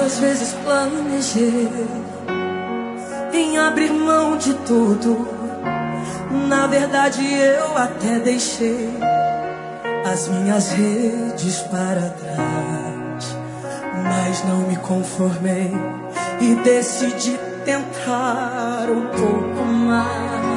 Quantas vezes planejei em abrir mão de tudo. Na verdade eu até deixei as minhas redes para trás, mas não me conformei e decidi tentar um pouco mais.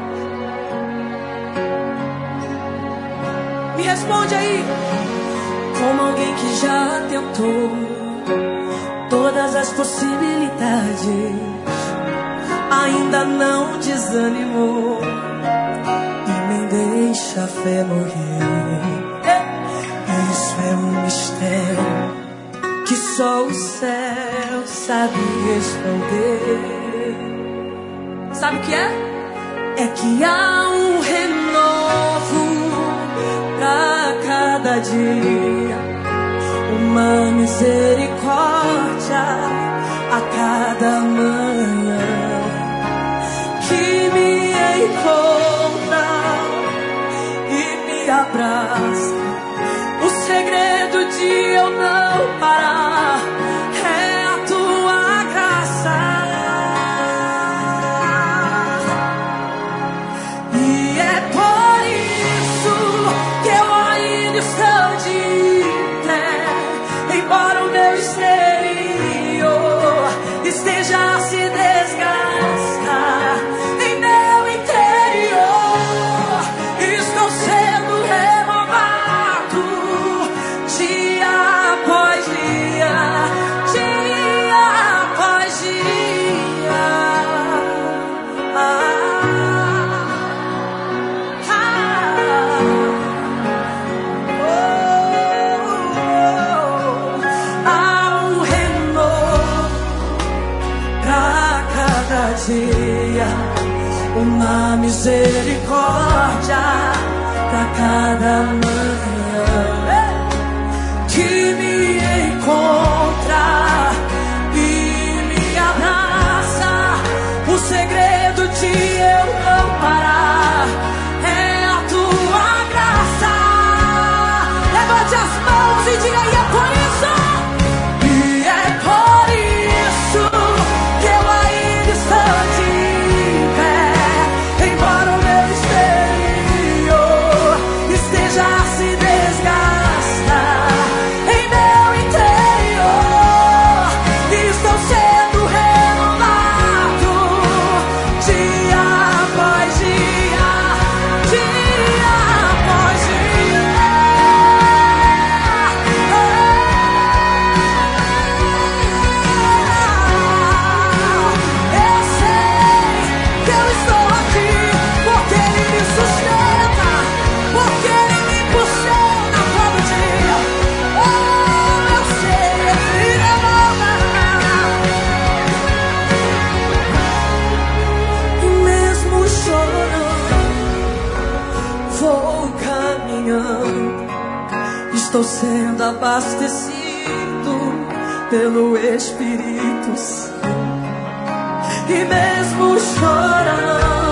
Me responde aí, como alguém que já tentou todas as possibilidades, ainda não desanimou e nem deixa a fé morrer. Isso é um mistério que só o céu sabe responder. Sabe o que é? É que há um renovo pra cada dia, uma misericórdia a cada manhã que me encontra e me abraça. O segredo de eu não parar é a tua graça. E é por isso que eu ainda estou de pé, embora o meu exterior esteja a se desgastar. Em meu interior estou sendo renovado dia após dia, dia após dia. Há um renovo pra cada dia, uma misericórdia pra cada manhã que me encontra e me abraça. O segredo de eu não parar é a tua graça. Levante as mãos e diga: e é por isso, e é por isso que eu ainda estou de pé, embora o meu exterior esteja a se desgastar. Em meu interior estou sendo renovado dia após dia, dia após dia. Eu sei que eu estou aqui porque Ele me sustenta, porque Ele me impulsiona todo dia. Oh, eu sei, Ele renova. E mesmo chorando, vou caminhando, estou sendo abastecido pelo Espírito Santo. E mesmo chorando,